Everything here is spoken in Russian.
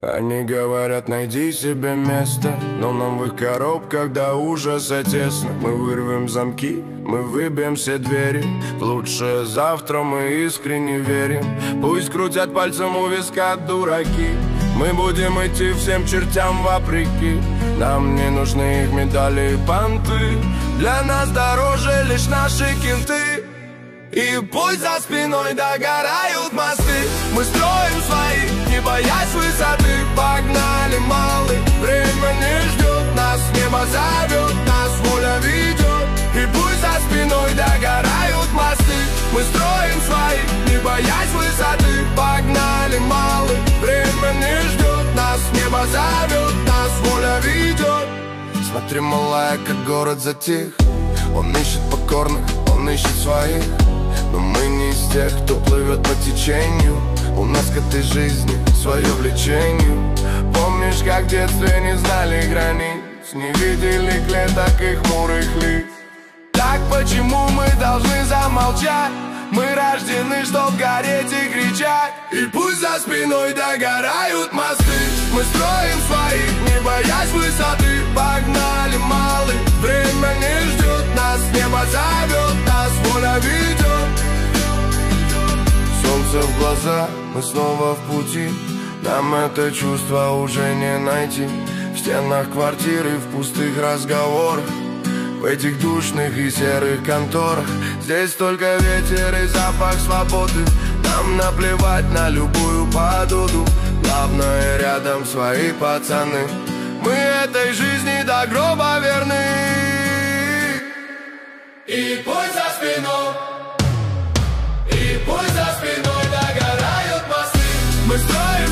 Они говорят, найди себе место, но нам в их коробках до ужаса тесно. Мы вырвем замки, мы выбьем все двери. В лучшее завтра мы искренне верим. Пусть крутят пальцем у виска дураки, мы будем идти всем чертям вопреки. Нам не нужны их медали и понты, для нас дороже лишь наши кенты. И пусть за спиной догорают мосты, мы строим свои, не боясь высоты. Погнали, малый, время не ждет нас, небо зовет нас, воля ведет. И пусть за спиной догорают мосты, мы строим свои, не боясь высоты. Погнали, малый, время не ждет нас, небо зовет нас, воля ведет. Смотри, малая, как город затих, он ищет покорных, он ищет своих. Но мы не из тех, кто плывет по течению. У нас к этой жизни свое влечение. Помнишь, как в детстве не знали границ, не видели клеток и хмурых лиц? Так почему мы должны замолчать? Мы рождены, чтоб гореть и кричать. И пусть за спиной догорают мосты, мы строим свои, не боясь высоты. Погнали, малый, время не ждет нас, небо зовет нас, воля ведет. Солнце в глаза, мы снова в пути, нам это чувство уже не найти. В стенах квартиры, в пустых разговорах, в этих душных и серых конторах. Здесь только ветер и запах свободы. Нам наплевать на любую подуду, главное рядом свои пацаны. Мы этой жизни до гроба верны. И пусть за спиной, и пусть за спиной догорают мосты, мы строим